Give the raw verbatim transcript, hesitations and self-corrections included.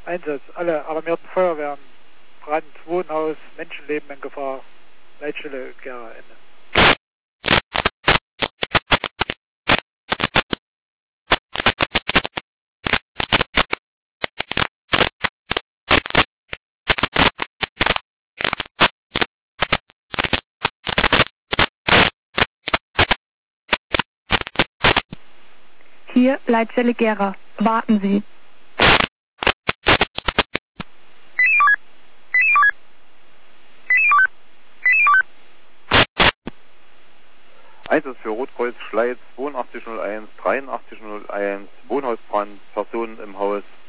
Einsatz. Alle alarmierten Feuerwehren. Brand, Wohnhaus, Menschenleben in Gefahr. Leitstelle Gera, Ende. Hier Leitstelle Gera. Warten Sie. Einsatz für Rotkreuz Schleiz zweiundachtzig null eins, dreiundachtzig null eins, Wohnhausbrand, Personen im Haus,